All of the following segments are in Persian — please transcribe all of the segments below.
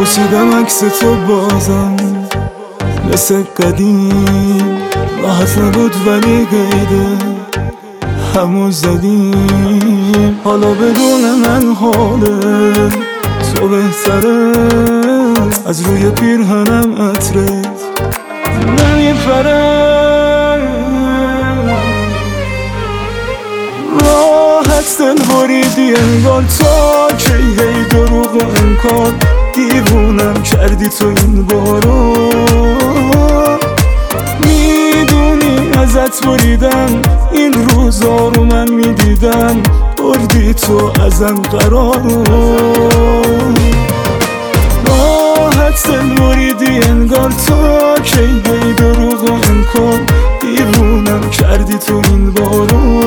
پوشیدم عکس تو بازم مثل قدیم، راحت نبود ولی قیده همو زدیم. حالا بدون من حاله تو بهتره، از روی پیرهنم عطرت نمیپره. راحت دل بریدی انگار تا که هی دروغ و انکار، دیوونم کردی تو این بارو. میدونی ازت بریدم این روزا رو من میدیدم، بردی تو ازم قرارو. راحت دل بریدی انگار تا که هی دروغ و انکار، دیوونم کردی تو این بارو.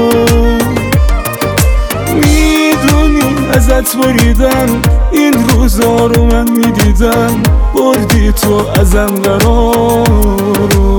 ازت بریدم این روزا رو من میدیدم، بردی تو ازم قرارو.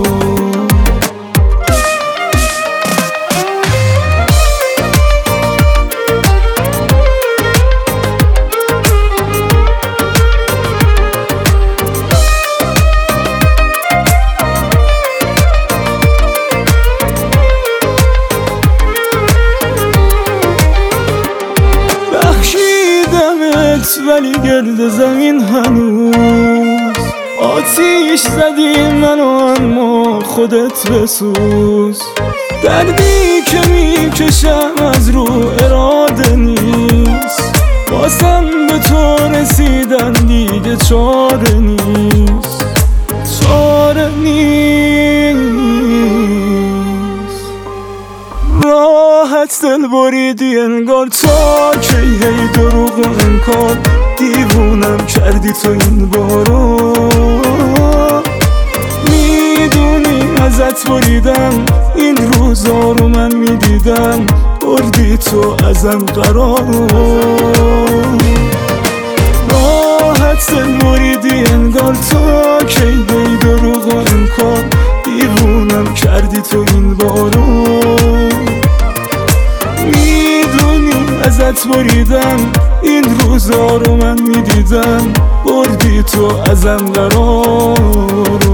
ولی گرد زمین هنوز آتیش زدی منو، اما خودت بسوز. دردی که میکشم از رو اراده نیست، واسم به تو رسیدن دیگه چاره نیست، چاره نیست. راحت دل بریدی انگار تا که هی دروغ و انکار، دیوونم کردی تو این بارو. میدونی ازت بریدم این روزا رو من میدیدم، بردی تو ازم قرارو. راحت دل بریدی انگار تا که هی دروغ و انکار، دیوونم کردی تو این بارو. ازت بریدم این روزا رو من میدیدم، بردی تو ازم قرار.